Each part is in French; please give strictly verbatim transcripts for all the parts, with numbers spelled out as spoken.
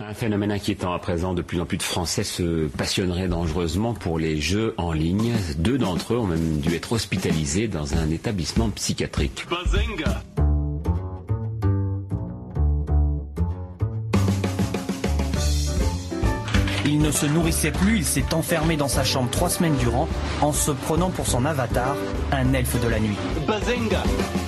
Un phénomène inquiétant à présent, de plus en plus de Français se passionneraient dangereusement pour les jeux en ligne. Deux d'entre eux ont même dû être hospitalisés dans un établissement psychiatrique. Bazinga! Il ne se nourrissait plus, il s'est enfermé dans sa chambre trois semaines durant en se prenant pour son avatar, un elfe de la nuit. Bazinga!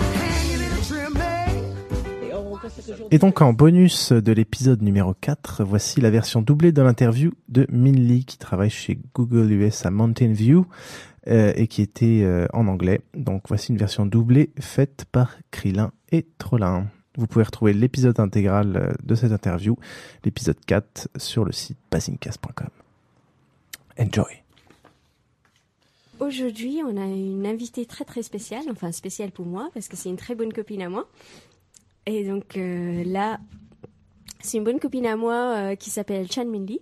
Et donc en bonus de l'épisode numéro quatre, voici la version doublée de l'interview de Min Lee qui travaille chez Google U S à Mountain View euh, et qui était euh, en anglais. Donc voici une version doublée faite par Krillin et Trollin. Vous pouvez retrouver l'épisode intégral de cette interview, l'épisode quatre, sur le site basingcast point com. Enjoy. Aujourd'hui, on a une invitée très très spéciale, enfin spéciale pour moi parce que c'est une très bonne copine à moi. Et donc euh, là, c'est une bonne copine à moi euh, qui s'appelle Chan Min Lee.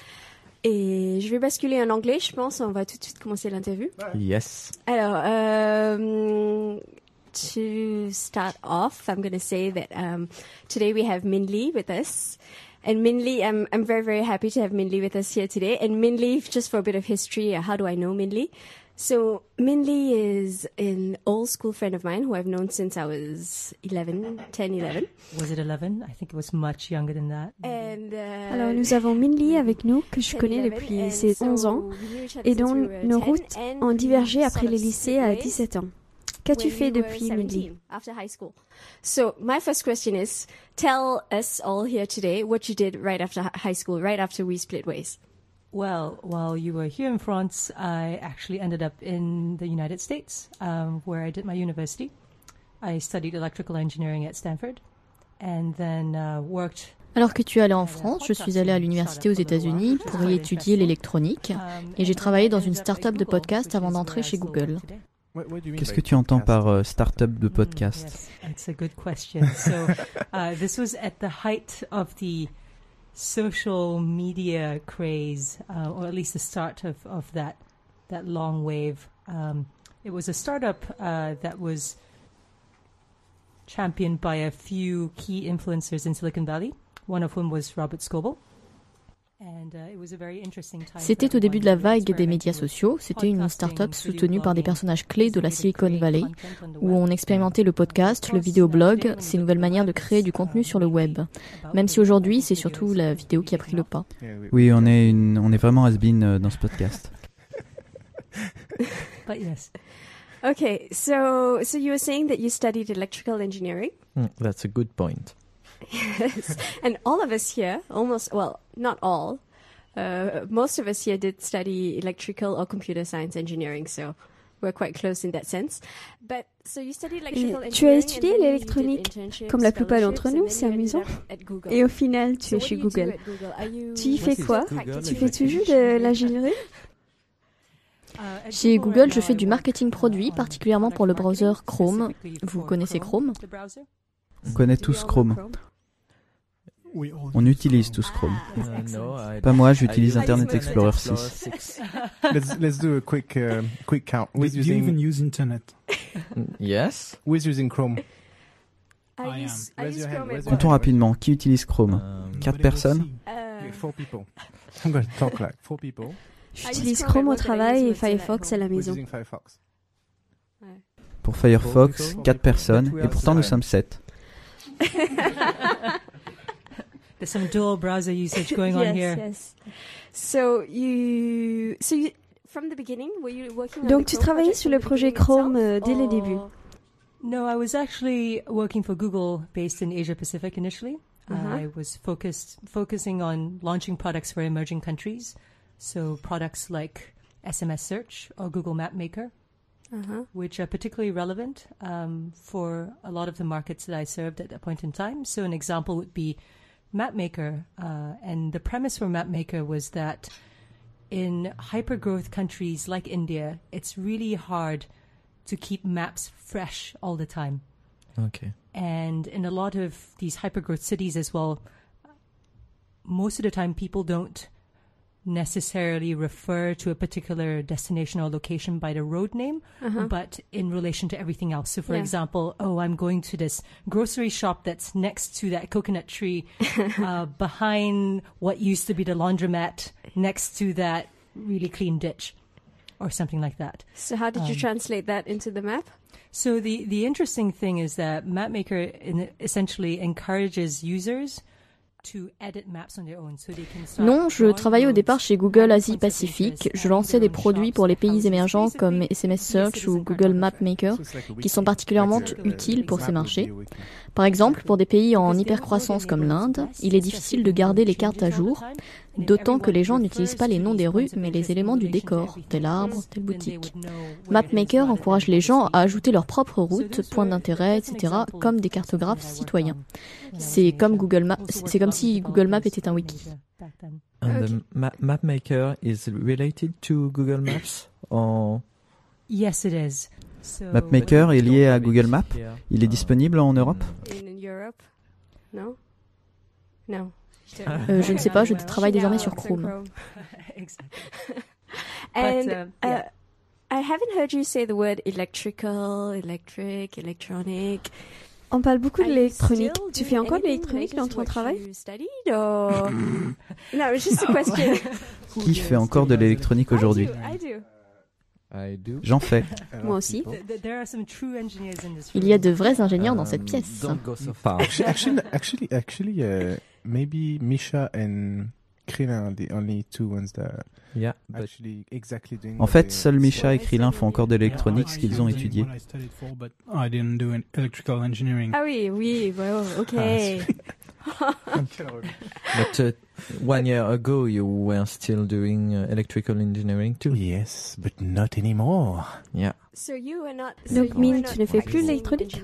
Et je vais basculer en anglais, je pense. On va tout de suite commencer l'interview. Yes. Alors, um, to start off, I'm going to say that um, today we have Min Lee with us. And Min Lee, I'm, I'm very, very happy to have Min Lee with us here today. And Min Lee, just for a bit of history, how do I know Min Lee? So Min Lee is an old school friend of mine who I've known since I was eleven, ten, eleven. Was it eleven? I think it was much younger than that. And, uh, Alors nous avons Min Lee avec nous, que je connais depuis ses onze ans, et dont nos routes ont divergé après le lycée à dix-sept ans. Qu'as-tu fait depuis, Min Lee? After high school. So my first question is, tell us all here today what you did right after high school, right after we split ways. Well, while you were here in France, I actually ended up in the United States, um, where I did my university. I studied electrical engineering at Stanford, and then uh, worked. Alors que tu es allé en France, je suis allée à l'université aux États-Unis pour y étudier l'électronique, et j'ai travaillé dans une start-up de podcast avant d'entrer chez Google. Qu'est-ce que tu entends par uh, start-up de podcast? That's a good question. So, uh, this was at the height of the social media craze, uh, or at least the start of, of that that long wave. Um, it was a startup uh, that was championed by a few key influencers in Silicon Valley, one of whom was Robert Scoble. C'était au début de la vague des médias sociaux. C'était une start-up soutenue par des personnages clés de la Silicon Valley, où on expérimentait le podcast, le vidéoblog, ces nouvelles manières de créer du contenu sur le web. Même si aujourd'hui, c'est surtout la vidéo qui a pris le pas. Oui, on est, une, on est vraiment has-been dans ce podcast. But yes. Okay, so so you were saying that you studied electrical engineering. Mm, that's a good point. Yes, and all of us here, almost, well, not all, uh, most of us here did study electrical or computer science engineering, so we're quite close in that sense. But so you studied electrical engineering. Tu as étudié l'électronique, comme la plupart d'entre nous, c'est amusant. Et au final, tu es chez Google. Tu y fais quoi? Tu fais toujours de l'ingénierie? Chez Google, je fais du marketing produit, particulièrement pour le browser Chrome. Vous connaissez Chrome? On connaît tous Chrome. On utilise tous Chrome. Uh, no, Pas moi, j'utilise Internet Explorer six. let's let's do a quick uh, quick count. Who's Do using? you even use internet? Yes. Who's using Chrome? I use, I Raise use your hand, Chrome raise as your well. Comptons rapidement. Qui utilise Chrome? Um, Quatre personnes? Uh, Four people. I'm going to talk like four people. J'utilise Chrome au travail et Firefox à la Who's maison. using Firefox? Pour Firefox, quatre personnes, et pourtant nous sommes sept. There's some dual browser usage going yes, on here. Yes. So you, so you, from the beginning, were you working on Donc the tu Chrome travaillais project sur from le the projet beginning Chrome itself, euh, dès le or- début. No, I was actually working for Google based in Asia Pacific initially. Uh-huh. Uh, I was focused focusing on launching products for emerging countries. So products like S M S Search or Google Map Maker, Uh-huh. which are particularly relevant um, for a lot of the markets that I served at that point in time. So an example would be MapMaker. Uh, and the premise for MapMaker was that in hyper-growth countries like India, it's really hard to keep maps fresh all the time. Okay. And in a lot of these hyper-growth cities as well, most of the time people don't necessarily refer to a particular destination or location by the road name, uh-huh. but in relation to everything else. So, for yeah. example, oh, I'm going to this grocery shop that's next to that coconut tree, uh, behind what used to be the laundromat, next to that really clean ditch, or something like that. So how did you um, translate that into the map? So the, the interesting thing is that MapMaker in, essentially encourages users Non, je travaillais au départ chez Google Asie Pacifique. Je lançais des produits pour les pays émergents comme S M S Search ou Google Map Maker, qui sont particulièrement utiles pour ces marchés. Par exemple, pour des pays en hypercroissance comme l'Inde, il est difficile de garder les cartes à jour, d'autant que les gens n'utilisent pas les noms des rues, mais les éléments du décor, tel arbre, telle boutique. MapMaker encourage les gens à ajouter leurs propres routes, points d'intérêt, et cetera, comme des cartographes citoyens. C'est comme Google Maps, c'est comme si Google Maps était un wiki. And the ma- MapMaker is related to Google Maps, or? Yes, it is. So, MapMaker est lié à Google Maps. Il est disponible en Europe? In Europe? No? No. Euh, je ne sais pas, je travaille désormais sur Chrome. And uh, uh, I haven't heard you say the word electrical, electric, electronic. On parle beaucoup de l'électronique. Tu fais encore de l'électronique dans ton travail? No, it's just a question. Qui fait encore de l'électronique aujourd'hui? I do. I do. J'en fais. Moi aussi. Il y a de vrais ingénieurs dans cette pièce. Don't go so far. Actually, actually, actually, uh, maybe Misha and Krillin are the only two ones that yeah, actually exactly doing. En fait, seuls Misha et Krillin font encore de l'électronique, ce qu'ils ont étudié. I didn't do electrical engineering. Ah oui, oui, well, okay. But uh, one year ago, you were still doing uh, electrical engineering too. Yes, but not anymore. Yeah. So you were not. Donc, Mine, tu ne fais plus l'électronique?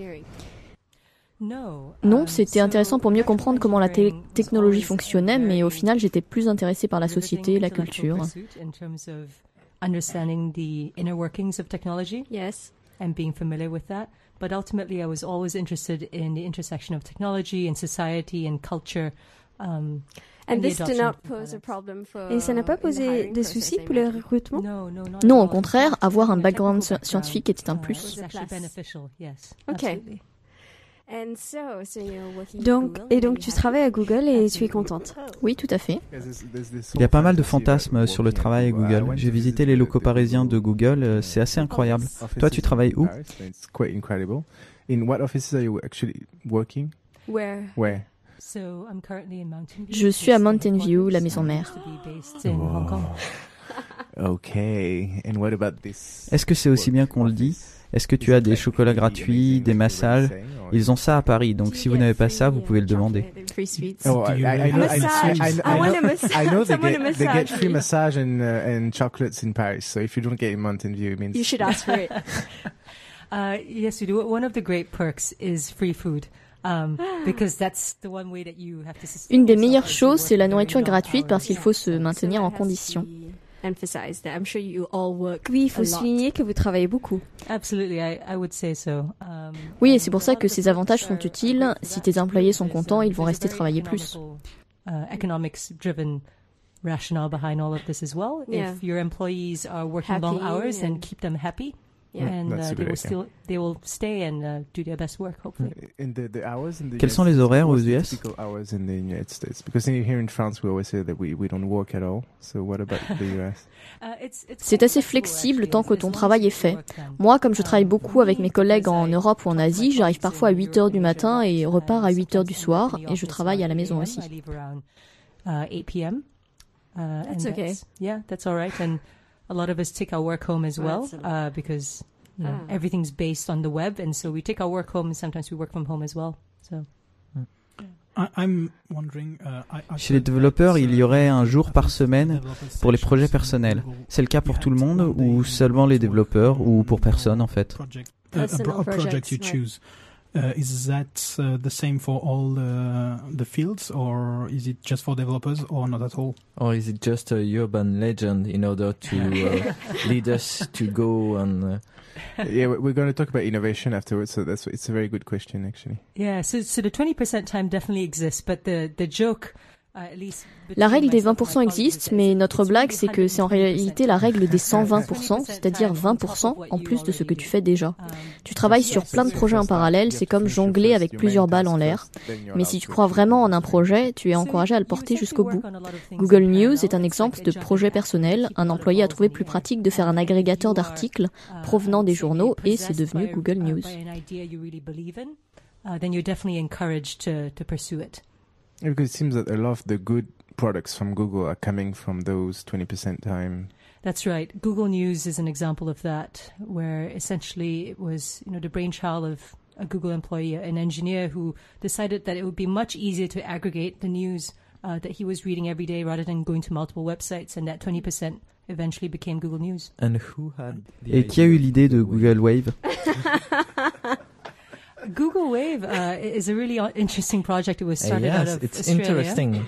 Non, c'était intéressant pour mieux comprendre comment la te- technologie fonctionnait, mais au final, j'étais plus intéressée par la société, la culture. Understanding the inner workings of technology. Yes. And being familiar with that. But ultimately, I was always interested in the intersection of technology and society and culture. Um, And this did not pose a problem for. Et ça n'a pas posé de soucis pour le recrutement? Non, au contraire, avoir un background scientifique était un plus. Okay. Donc, et donc tu travailles à Google et tu es contente? Oui, tout à fait. Il y a pas mal de fantasmes sur le travail à Google. J'ai visité les locaux parisiens de Google, c'est assez incroyable. Toi, tu travailles où? In what offices are you actually working? Where? Where? Je suis à Mountain View, la maison mère. Okay. And what about this? Est-ce que c'est aussi bien qu'on le dit? Est-ce que tu as des chocolats gratuits, des massages? Ils ont ça à Paris, donc si vous n'avez pas ça, vous pouvez le demander. Oh, I, I, I know, I, I, I, I know they get, they get free massage and, uh, and chocolates in Paris, so if you don't get in Mountain View, it means... You should ask for it. uh, yes, we do. One of the great perks is free food. Um, because that's the one way that you have to sustain. Une des meilleures choses, c'est la nourriture gratuite parce qu'il faut se maintenir en condition. Emphasize that. I'm sure you all work. Oui, il faut souligner que vous travaillez beaucoup. Absolutely, I, I would say so. Um, oui, et c'est pour ça que ces avantages sont utiles. Si tes employés sont contents, ils vont rester travailler plus. Uh, economics driven rationale behind all of this as well. Yeah. If your employees are working happy long hours, then keep them happy. Yeah. And uh, they will still they will stay and uh, do their best work, hopefully. In the, the hours in the Quels sont les horaires aux U S? Hours in the United States, because here in France we always say that we we don't work at all. So what about the U S? C'est assez flexible tant que ton travail est fait. Moi, comme je travaille beaucoup avec mes collègues en Europe ou en Asie, j'arrive parfois à huit heures du matin et repars à huit heures du soir, et je travaille à la maison aussi. eight p.m. Uh, that's okay. That's, yeah, that's all right. And a lot of us take our work home as well, uh, because you know, ah. everything's based on the web, and so we take our work home, and sometimes we work from home as well. So. I'm wondering, uh, I, I Chez les développeurs, il y aurait un jour par semaine pour les projets personnels. C'est le cas pour tout le monde, ou seulement les développeurs, ou pour personne en fait? Project, uh, a, a project you choose. Uh, is that uh, the same for all the, the fields, or is it just for developers, or not at all? Or is it just a urban legend in order to uh, lead us to go and... Uh... Yeah, we're going to talk about innovation afterwards, so that's it's a very good question, actually. Yeah, so so the twenty percent time definitely exists, but the, the joke La règle des vingt pour cent existe, mais notre blague, c'est que c'est en réalité la règle des cent vingt pour cent, c'est-à-dire vingt pour cent en plus de ce que tu fais déjà. Tu travailles sur plein de projets en parallèle, c'est comme jongler avec plusieurs balles en l'air. Mais si tu crois vraiment en un projet, tu es encouragé à le porter jusqu'au bout. Google News est un exemple de projet personnel. Un employé a trouvé plus pratique de faire un agrégateur d'articles provenant des journaux et c'est devenu Google News. Then you're definitely encouraged to, to pursue it. Because it seems that a lot of the good products from Google are coming from those twenty percent time. That's right. Google News is an example of that, where essentially it was, you know, the brainchild of a Google employee, an engineer who decided that it would be much easier to aggregate the news uh, that he was reading every day rather than going to multiple websites, and that twenty percent eventually became Google News. And who had the Et qui a eu l'idée de Google Wave? Google Wave uh, is a really interesting project. It was started uh, yes, out of it's Australia. interesting.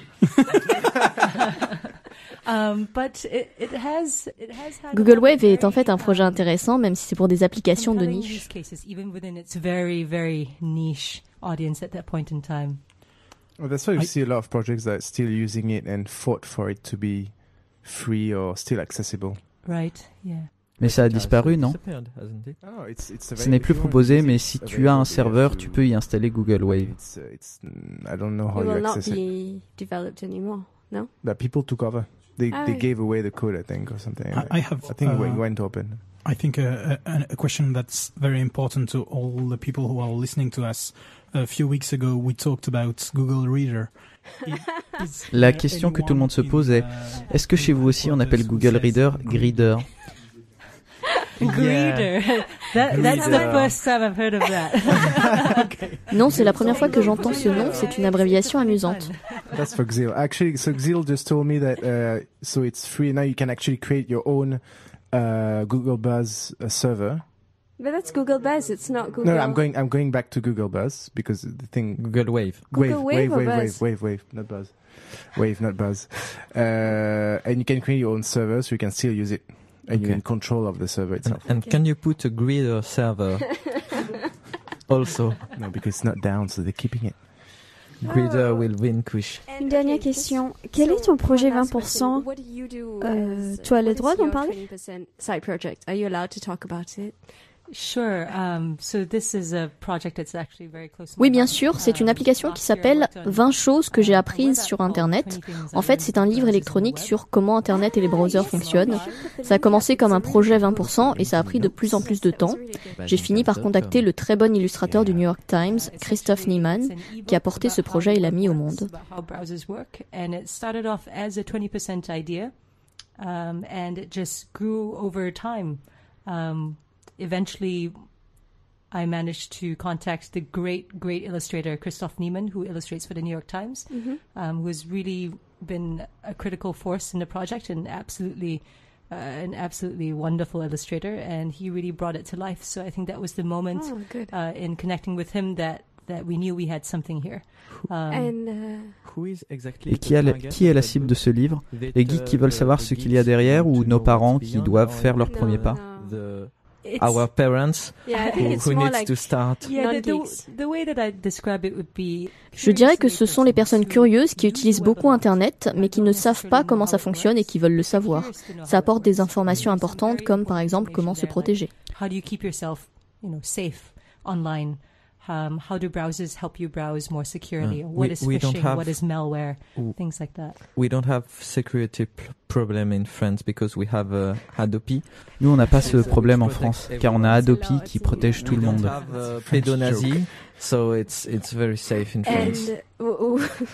um, but it, it has, it has had Google Wave est en fait un projet intéressant, même si c'est pour des applications de compelling niche. use cases, even within its very, very niche audience at that point in time. Well, that's why you I- see a lot of projects that are still using it and fought for it to be free or still accessible. Right, yeah. Mais ça a disparu, non? Disappeared, hasn't it? Oh, it's, it's Ce n'est plus proposé, mais si tu as un serveur, tu peux y installer Google Wave. It's, uh, it's, mm, I don't know how It you will not access it. be developed anymore. No. That people took over. They Oh. they gave away the code, I think, or something. I, like I have. I think it uh, went- went open. I think a, a, a question that's very important to all the people who are listening to us. A few weeks ago, we talked about Google Reader. Is La there question que tout le monde se anyone pose in, est, uh, est-ce que chez vous aussi on appelle Google Reader Greeder? Greeder. That, that's the Greeder. first time I've heard of that. Non, c'est la première fois que j'entends ce nom, c'est une abréviation amusante. That's for Xil. Actually, so Xil just told me that uh, so it's free now. You can actually create your own uh, Google Buzz uh, server. But that's Google Buzz. It's not Google. No, no, I'm going. I'm going back to Google Buzz because the thing. Google Wave. Google Wave wave, or wave, wave, Buzz? wave, wave, not Buzz. Wave, not Buzz. Uh, and you can create your own server, so you can still use it, and Okay. you're in control of the server And, itself. and can you put a Greeder server also? No, because it's not down, so they're keeping it. Greeder will vanquish. Une dernière question. Quel est ton projet vingt pour cent? Euh, tu as le droit d'en parler? Side project. Are you allowed to talk about it? Sure. Um, so this is a project that's actually very close to Oui, my bien heart. sûr, c'est une Um, application qui last year I s'appelle worked on vingt choses que j'ai a apprises web sur app called Internet. twenty Things En I fait, c'est un Learned livre About électronique Web. sur comment Internet et les browsers fonctionnent. Ça a commencé comme un projet vingt pour cent et ça a pris de plus en plus de temps. J'ai fini par contacter le très bon illustrateur du New York Times, Christoph Niemann, qui a porté ce projet et l'a mis au monde. How browsers work, and it started off as a twenty percent idea, um, and it just grew over time. Um, eventually, I managed to contact the great, great illustrator Christoph Niemann, who illustrates for the New York Times, um, who has really been a critical force in the project and absolutely uh, an absolutely wonderful illustrator, and he really brought it to life. So I think that was the moment Oh, good. uh, in connecting with him that that we knew we had something here. Um, And uh, Who is exactly Et qui, a la, qui est la cible de ce livre? Les geeks qui veulent savoir ce qu'il y a derrière ou nos parents qui doivent faire leur premier pas? The, it's- our parents yeah, I who, think it's who more needs like to start. Yeah, the, the, non-geeks. the way that I describe it would be. Je dirais que ce sont les personnes curieuses qui utilisent beaucoup Internet, mais qui ne savent pas comment ça fonctionne et qui veulent le savoir. Ça apporte des informations importantes, comme par exemple comment se protéger. How do you keep yourself, you know, safe online? Um, how do browsers help you browse more securely? Uh, What we- is we don't phishing? have- What is malware? Ooh. Things like that. We don't have security p- problem in France because we have uh, Adopi. Nous, on n'a pas ce problème en France, car on a Adopi qui protège tout le We don't monde. have uh, pedonazi, so it's it's very safe in France. And uh,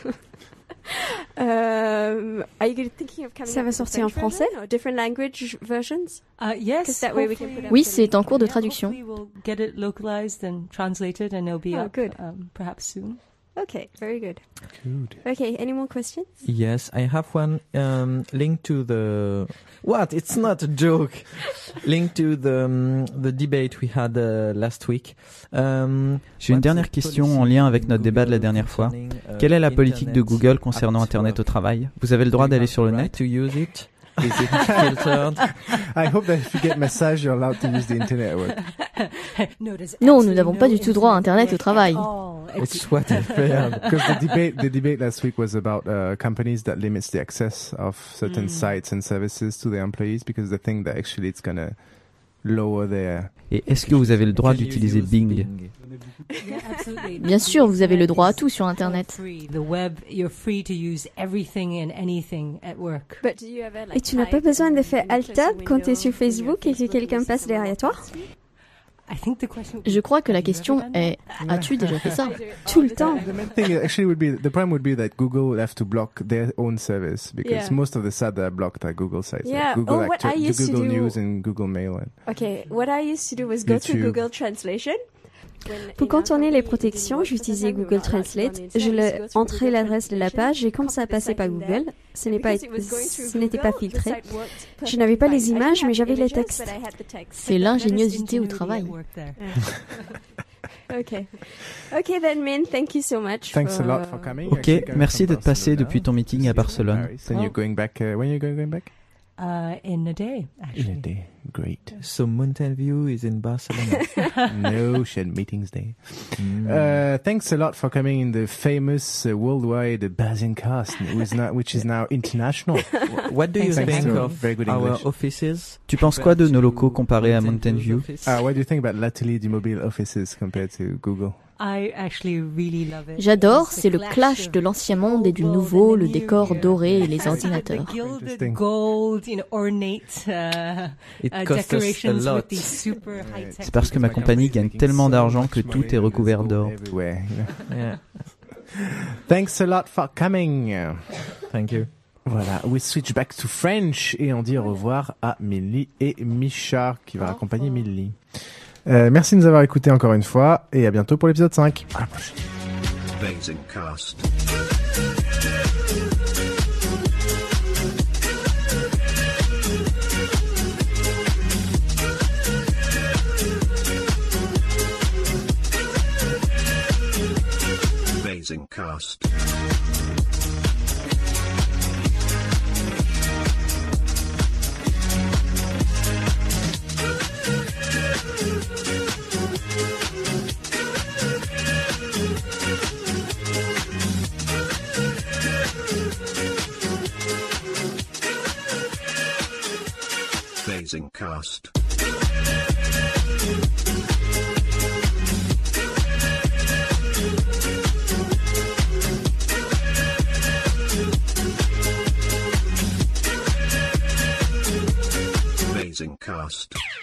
um, are you thinking of coming Ça up va with a sortir en French français? version or different language versions? Uh, yes. 'Cause that way we can hopefully- put up Oui, the- c'est en cours de Yeah, traduction. hopefully we'll get it localized and translated, and it'll be Oh, up good. Um, perhaps soon. Okay, very good. Good. Okay, any more questions? Yes, I have one um, linked to the what? It's not a joke. Linked to the um, the debate we had uh, last week. Um, J'ai une what's dernière the question policy en lien avec in notre débat de la Google dernière fois. concerning, uh, Quelle est la politique de Internet Google concernant at Internet au work? travail? Vous avez le droit Do you d'aller have sur le the net? right to use it? Is it filtered? I hope that if you get massage, you're allowed to use the internet at work. Non, nous n'avons pas du tout droit à Internet au travail. It's what I feared. Because the debate, the debate last week was about uh, companies that limits the access of certain mm. sites and services to their employees because they think that actually it's gonna lower their. Et est-ce que vous avez le droit d'utiliser Bing? Bien sûr, vous avez le droit à tout sur Internet. Et tu n'as pas besoin de faire Alt-Tab quand tu es sur Facebook et que quelqu'un passe derrière toi? Je crois que la question est, as-tu déjà fait ça? Tout le temps. The main thing actually would be, the problem would be that Google will have to block their own service because yeah. most of the sites are blocked are Google sites. Yeah. Like Google, oh, what Actu- I used Google to do... News and Google Mail. And okay, what I used to do was go YouTube. to Google Translation. Pour contourner les protections, j'utilisais Google Translate. Je le entrais l'adresse de la page et comme ça passait par Google, ce n'est pas, ce n'était pas filtré. Je n'avais pas les images, mais j'avais les textes. C'est l'ingéniosité au travail. Okay. Okay then, Min, thank you so much. Thanks a lot for coming. Ok, merci d'être passé depuis ton meeting à Barcelone. Then you're going back. Uh, when are you going, going back? Uh, in a day, actually. In a day, great. So Mountain View is in Barcelona. No, she had meetings day. Mm. Uh, thanks a lot for coming in the famous uh, worldwide Bazincast, which is now, which is now international. What do you Thanks think to of very good our English. offices? Tu penses quoi de nos locaux comparés à Mountain View? Uh, what do you think about l'atelier du mobile offices compared to Google? I actually really love it. J'adore, c'est le clash de l'ancien monde et du nouveau, le décor doré et les ordinateurs. Gilded gold, you know, ornate uh, It uh, costs us a decorations lot. with these super high tech. C'est parce que ma compagnie gagne tellement d'argent que tout est recouvert d'or. Everywhere, you know? Yeah. Thanks a lot for coming. Thank you. Voilà, we switch back to French et on dit au revoir à Milly et Misha qui va accompagner Milly. Euh, merci de nous avoir écoutés encore une fois et à bientôt pour l'épisode cinq. À la prochaine. Bazincast. Bazincast. Bazincast. Bazincast.